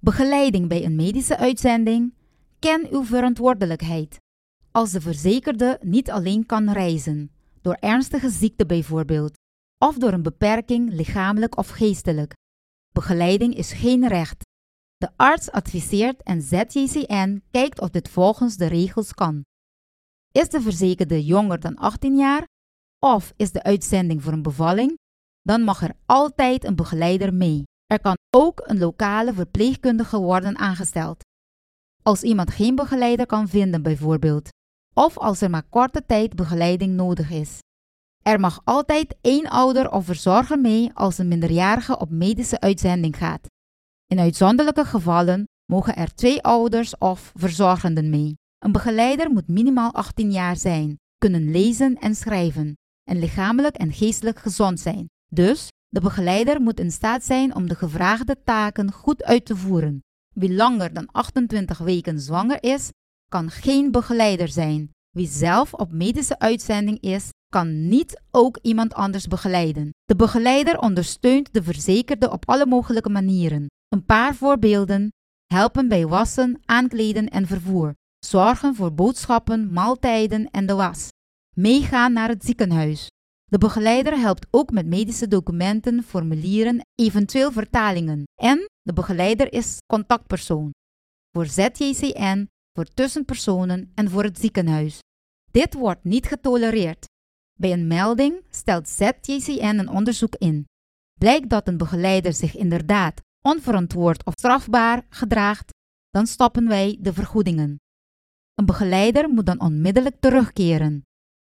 Begeleiding bij een medische uitzending. Ken uw verantwoordelijkheid. Als de verzekerde niet alleen kan reizen, door ernstige ziekte bijvoorbeeld, of door een beperking lichamelijk of geestelijk. Begeleiding is geen recht. De arts adviseert en ZJCN kijkt of dit volgens de regels kan. Is de verzekerde jonger dan 18 jaar of is de uitzending voor een bevalling, dan mag er altijd een begeleider mee. Er kan ook een lokale verpleegkundige worden aangesteld. Als iemand geen begeleider kan vinden bijvoorbeeld, of als er maar korte tijd begeleiding nodig is. Er mag altijd 1 ouder of verzorger mee als een minderjarige op medische uitzending gaat. In uitzonderlijke gevallen mogen er 2 ouders of verzorgenden mee. Een begeleider moet minimaal 18 jaar zijn, kunnen lezen en schrijven en lichamelijk en geestelijk gezond zijn. Dus, de begeleider moet in staat zijn om de gevraagde taken goed uit te voeren. Wie langer dan 28 weken zwanger is, kan geen begeleider zijn. Wie zelf op medische uitzending is, kan niet ook iemand anders begeleiden. De begeleider ondersteunt de verzekerde op alle mogelijke manieren. Een paar voorbeelden: helpen bij wassen, aankleden en vervoer. Zorgen voor boodschappen, maaltijden en de was. Meegaan naar het ziekenhuis. De begeleider helpt ook met medische documenten, formulieren, eventueel vertalingen. En de begeleider is contactpersoon. Voor ZJCN, voor tussenpersonen en voor het ziekenhuis. Dit wordt niet getolereerd. Bij een melding stelt ZJCN een onderzoek in. Blijkt dat een begeleider zich inderdaad onverantwoord of strafbaar gedraagt, dan stoppen wij de vergoedingen. Een begeleider moet dan onmiddellijk terugkeren.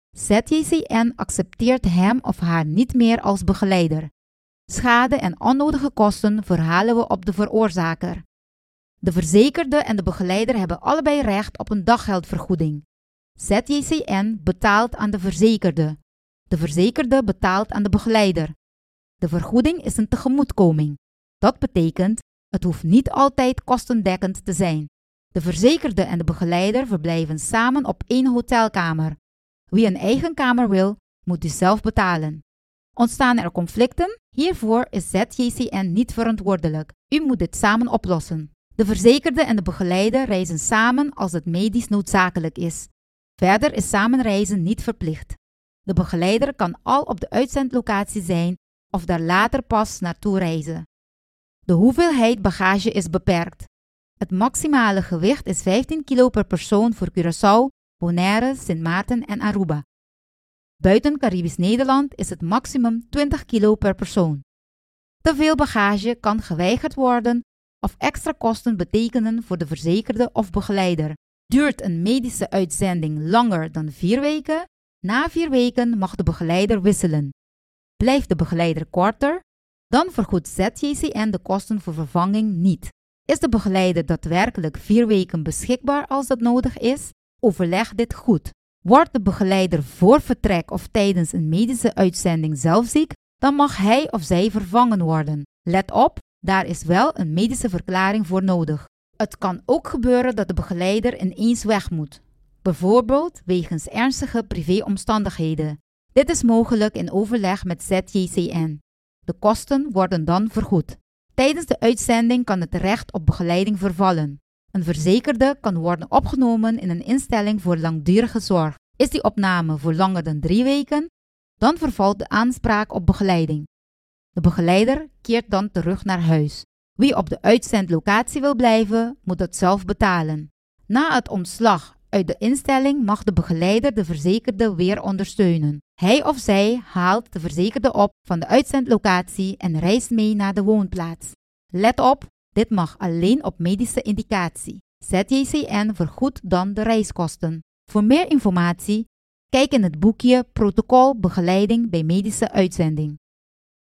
ZJCN accepteert hem of haar niet meer als begeleider. Schade en onnodige kosten verhalen we op de veroorzaker. De verzekerde en de begeleider hebben allebei recht op een daggeldvergoeding. ZJCN betaalt aan de verzekerde. De verzekerde betaalt aan de begeleider. De vergoeding is een tegemoetkoming. Dat betekent, het hoeft niet altijd kostendekkend te zijn. De verzekerde en de begeleider verblijven samen op 1 hotelkamer. Wie een eigen kamer wil, moet dus zelf betalen. Ontstaan er conflicten? Hiervoor is ZJCN niet verantwoordelijk. U moet dit samen oplossen. De verzekerde en de begeleider reizen samen als het medisch noodzakelijk is. Verder is samenreizen niet verplicht. De begeleider kan al op de uitzendlocatie zijn of daar later pas naartoe reizen. De hoeveelheid bagage is beperkt. Het maximale gewicht is 15 kilo per persoon voor Curaçao, Bonaire, Sint Maarten en Aruba. Buiten Caribisch Nederland is het maximum 20 kilo per persoon. Te veel bagage kan geweigerd worden of extra kosten betekenen voor de verzekerde of begeleider. Duurt een medische uitzending langer dan 4 weken? Na 4 weken mag de begeleider wisselen. Blijft de begeleider korter? Dan vergoedt ZJCN de kosten voor vervanging niet. Is de begeleider daadwerkelijk 4 weken beschikbaar als dat nodig is? Overleg dit goed. Wordt de begeleider voor vertrek of tijdens een medische uitzending zelf ziek, dan mag hij of zij vervangen worden. Let op, daar is wel een medische verklaring voor nodig. Het kan ook gebeuren dat de begeleider ineens weg moet. Bijvoorbeeld wegens ernstige privéomstandigheden. Dit is mogelijk in overleg met ZJCN. De kosten worden dan vergoed. Tijdens de uitzending kan het recht op begeleiding vervallen. Een verzekerde kan worden opgenomen in een instelling voor langdurige zorg. Is die opname voor langer dan 3 weken, dan vervalt de aanspraak op begeleiding. De begeleider keert dan terug naar huis. Wie op de uitzendlocatie wil blijven, moet dat zelf betalen. Na het ontslag uit de instelling mag de begeleider de verzekerde weer ondersteunen. Hij of zij haalt de verzekerde op van de uitzendlocatie en reist mee naar de woonplaats. Let op, dit mag alleen op medische indicatie. ZJCN vergoedt dan de reiskosten. Voor meer informatie, kijk in het boekje Protocol Begeleiding bij medische uitzending.